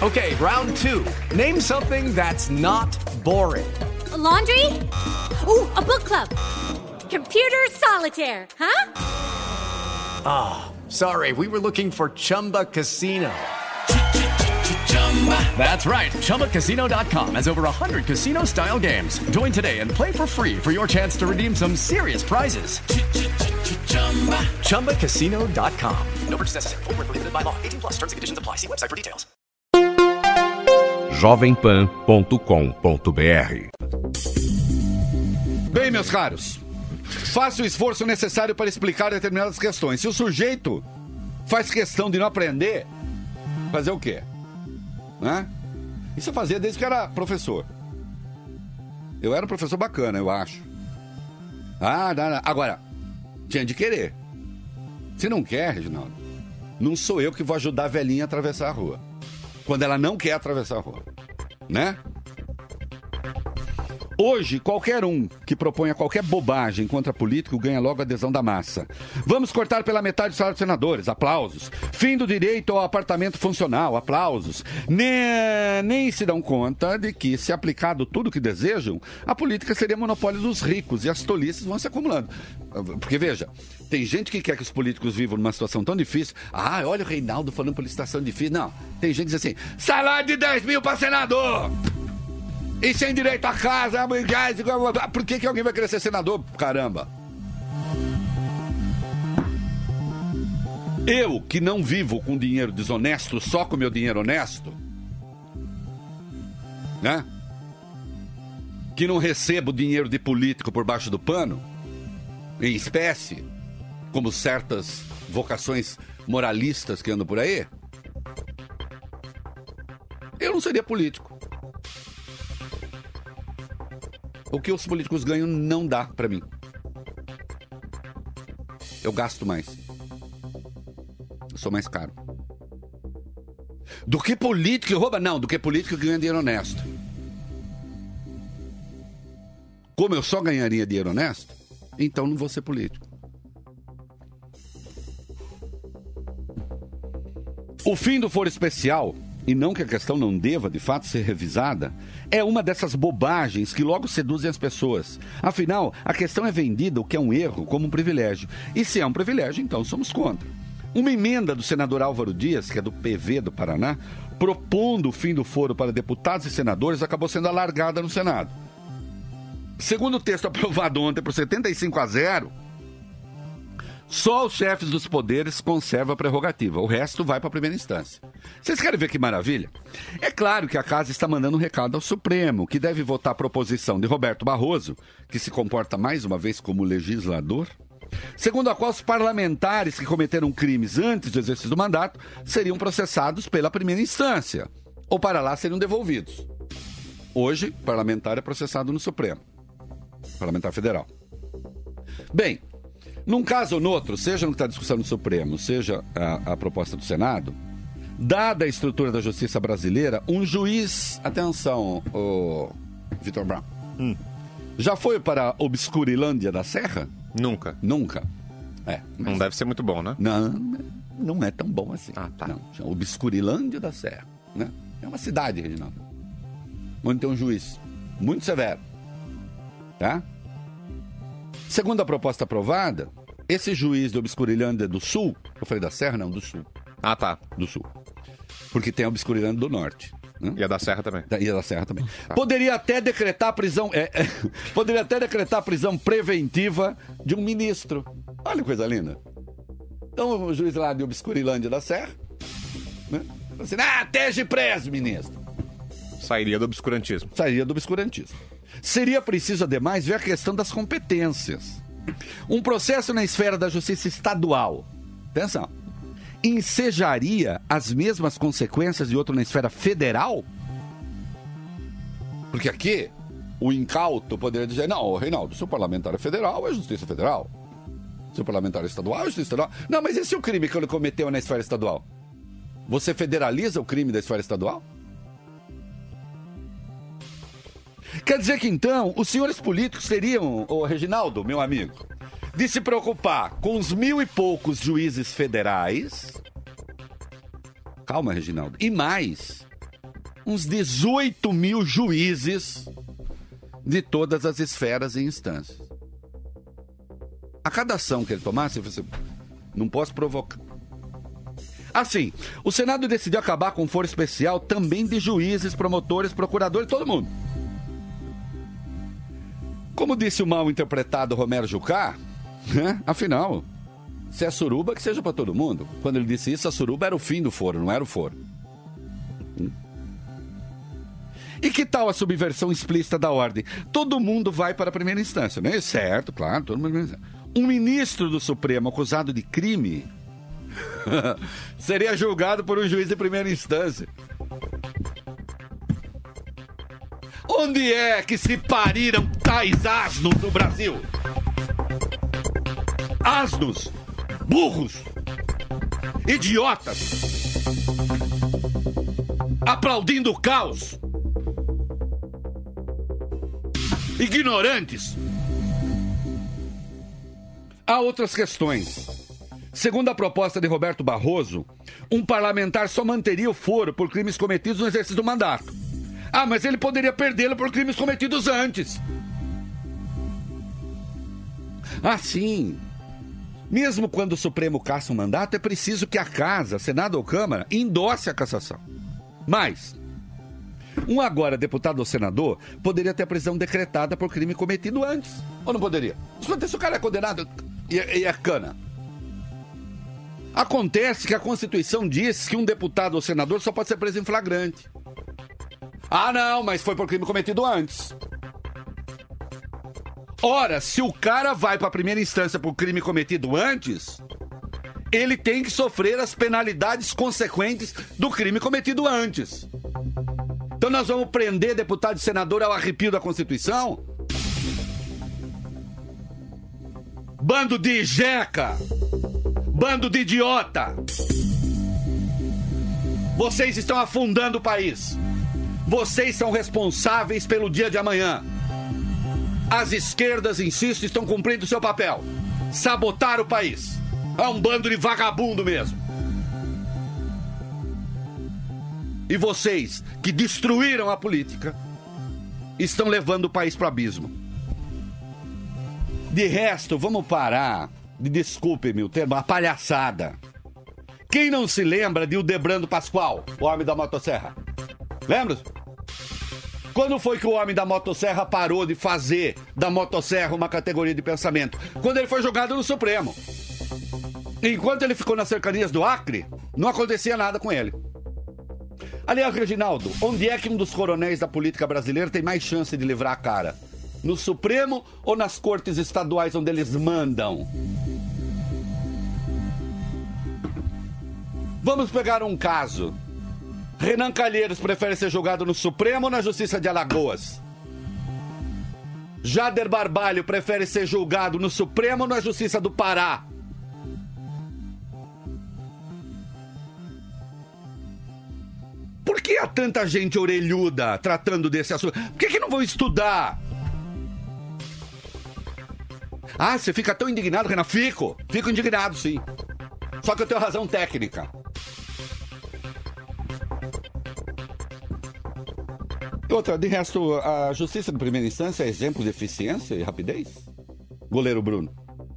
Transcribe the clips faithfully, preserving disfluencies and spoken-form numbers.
Okay, round two. Name something that's not boring. A laundry? Ooh, a book club. Computer solitaire, huh? Ah, oh, sorry, we were looking for Chumba Casino. That's right, Chumba Casino dot com has over one hundred casino-style games. Join today and play for free for your chance to redeem some serious prizes. Chumba Casino dot com. No purchase necessary. Void where prohibited by law. eighteen plus terms and conditions apply. See website for details. jovem pan ponto com ponto b r. Bem, meus caros, faça o esforço necessário para explicar determinadas questões. Se o sujeito faz questão de não aprender, fazer o quê? Né? Isso eu fazia desde que era professor. Eu era um professor bacana, eu acho. Ah, não, não. Agora, tinha de querer. Se não quer, Reginaldo, não sou eu que vou ajudar a velhinha a atravessar a rua. Quando ela não quer atravessar a rua. Né? Hoje, qualquer um que proponha qualquer bobagem contra político ganha logo a adesão da massa. Vamos cortar pela metade o salário dos senadores. Aplausos. Fim do direito ao apartamento funcional. Aplausos. Nem, nem se dão conta de que, se aplicado tudo o que desejam, a política seria monopólio dos ricos e as tolices vão se acumulando. Porque, veja, tem gente que quer que os políticos vivam numa situação tão difícil. Ah, olha o Reinaldo falando por licitação difícil. Não, tem gente que diz assim, salário de dez mil para senador! E sem direito a casa, por que, que alguém vai querer ser senador? Caramba! Eu, que não vivo com dinheiro desonesto, só com meu dinheiro honesto, né? Que não recebo dinheiro de político por baixo do pano, em espécie, como certas vocações moralistas que andam por aí, eu não seria político. O que os políticos ganham não dá pra mim. Eu gasto mais. Eu sou mais caro. Do que político que rouba? Não, do que político que ganha dinheiro honesto. Como eu só ganharia dinheiro honesto, então não vou ser político. O fim do foro especial, e não que a questão não deva, de fato, ser revisada, é uma dessas bobagens que logo seduzem as pessoas. Afinal, a questão é vendida, o que é um erro, como um privilégio. E se é um privilégio, então somos contra. Uma emenda do senador Álvaro Dias, que é do P V do Paraná, propondo o fim do foro para deputados e senadores, acabou sendo alargada no Senado. Segundo o texto aprovado ontem por setenta e cinco a zero, só os chefes dos poderes conservam a prerrogativa. O resto vai para a primeira instância. Vocês querem ver que maravilha? É claro que a Casa está mandando um recado ao Supremo, que deve votar a proposição de Roberto Barroso, que se comporta mais uma vez como legislador, segundo a qual os parlamentares que cometeram crimes antes do exercício do mandato seriam processados pela primeira instância, ou para lá seriam devolvidos. Hoje, parlamentar é processado no Supremo. Parlamentar federal. Bem, num caso ou no outro, seja no que está a discussão no Supremo, seja a, a proposta do Senado, dada a estrutura da justiça brasileira, um juiz... Atenção, o Vitor Brown. Hum. Já foi para a Obscurilândia da Serra? Nunca. Nunca. É, mas... Não deve ser muito bom, né? Não, não é tão bom assim. Ah, tá. Não, chama Obscurilândia da Serra. Né? É uma cidade, Reginaldo, onde tem um juiz muito severo. Tá? Segundo a proposta aprovada, esse juiz do Obscurilândia do Sul, eu falei da Serra, não, do Sul. Ah, tá. Do Sul. Porque tem a Obscurilândia do Norte. Né? E a da Serra também. E a da Serra também. Tá. Poderia até decretar a prisão, é, é, poderia até decretar a prisão preventiva de um ministro. Olha que coisa linda. Então o juiz lá de Obscurilândia da Serra, né? Assim, ah, esteja preso, ministro. Sairia do obscurantismo. Sairia do obscurantismo. Seria preciso, ademais, ver a questão das competências. Um processo na esfera da justiça estadual, atenção, ensejaria as mesmas consequências de outro na esfera federal? Porque aqui, o incauto poderia dizer, não, Reinaldo, se o parlamentar é federal, é justiça federal. Se o parlamentar é estadual, é justiça estadual. Não, mas esse é o crime que ele cometeu na esfera estadual. Você federaliza o crime da esfera estadual? Quer dizer que, então, os senhores políticos teriam, ô Reginaldo, meu amigo, de se preocupar com os mil e poucos juízes federais. Calma, Reginaldo. E mais, uns dezoito mil juízes de todas as esferas e instâncias. A cada ação que ele tomasse, você não posso provocar. Assim, o Senado decidiu acabar com foro especial também de juízes, promotores, procuradores, todo mundo. Como disse o mal interpretado Romero Jucá, né? Afinal, se é suruba, que seja para todo mundo. Quando ele disse isso, a suruba era o fim do foro, não era o foro. E que tal a subversão explícita da ordem? Todo mundo vai para a primeira instância, né? Certo, claro, todo mundo. Um ministro do Supremo acusado de crime seria julgado por um juiz de primeira instância. Onde é que se pariram tais asnos no Brasil? Asnos, burros, idiotas, aplaudindo o caos, ignorantes. Há outras questões. Segundo a proposta de Roberto Barroso, um parlamentar só manteria o foro por crimes cometidos no exercício do mandato. Ah, mas ele poderia perdê-lo por crimes cometidos antes. Ah, sim. Mesmo quando o Supremo caça um mandato, é preciso que a Casa, Senado ou Câmara, endosse a cassação. Mas um agora deputado ou senador poderia ter a prisão decretada por crime cometido antes. Ou não poderia? Se o cara é condenado e é cana. Acontece que a Constituição diz que um deputado ou senador só pode ser preso em flagrante. Ah, não, mas foi por crime cometido antes. Ora, se o cara vai para a primeira instância por crime cometido antes, ele tem que sofrer as penalidades consequentes do crime cometido antes. Então nós vamos prender deputado e senador ao arrepio da Constituição? Bando de jeca! Bando de idiota! Vocês estão afundando o país. Vocês são responsáveis pelo dia de amanhã. As esquerdas, insisto, estão cumprindo o seu papel. Sabotar o país. É um bando de vagabundo mesmo. E vocês, que destruíram a política, estão levando o país para o abismo. De resto, vamos parar de, desculpe-me o termo, a palhaçada. Quem não se lembra de Ildebrando Pascoal, o homem da motosserra? Lembra? Quando foi que o homem da motosserra parou de fazer da motosserra uma categoria de pensamento? Quando ele foi jogado no Supremo. Enquanto ele ficou nas cercanias do Acre, não acontecia nada com ele. Aliás, Reginaldo, onde é que um dos coronéis da política brasileira tem mais chance de livrar a cara? No Supremo ou nas cortes estaduais onde eles mandam? Vamos pegar um caso. Renan Calheiros prefere ser julgado no Supremo ou na Justiça de Alagoas? Jader Barbalho prefere ser julgado no Supremo ou na Justiça do Pará? Por que há tanta gente orelhuda tratando desse assunto? Por que, que não vão estudar? Ah, você fica tão indignado, Renan? Fico. Fico indignado, sim. Só que eu tenho razão técnica. Outra, de resto, a justiça de primeira instância é exemplo de eficiência e rapidez? Goleiro Bruno.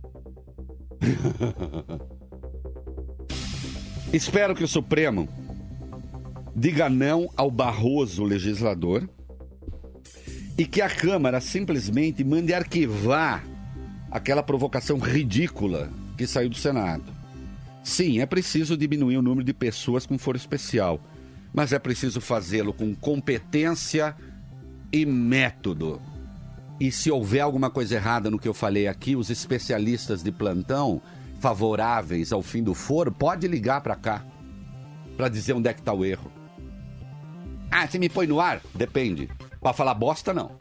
Espero que o Supremo diga não ao Barroso legislador e que a Câmara simplesmente mande arquivar aquela provocação ridícula que saiu do Senado. Sim, é preciso diminuir o número de pessoas com foro especial, mas é preciso fazê-lo com competência e método. E se houver alguma coisa errada no que eu falei aqui, os especialistas de plantão favoráveis ao fim do foro, pode ligar para cá para dizer onde é que está o erro. Ah, você me põe no ar? Depende. Para falar bosta, não.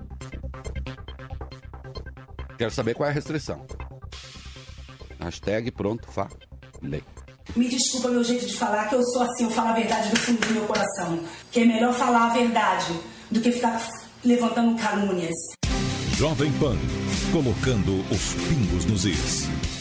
Quero saber qual é a restrição. Hashtag pronto, fa, lei. Me desculpa meu jeito de falar, que eu sou assim, eu falo a verdade do fundo do meu coração. Que é melhor falar a verdade do que ficar levantando calúnias. Jovem Pan, colocando os pingos nos is.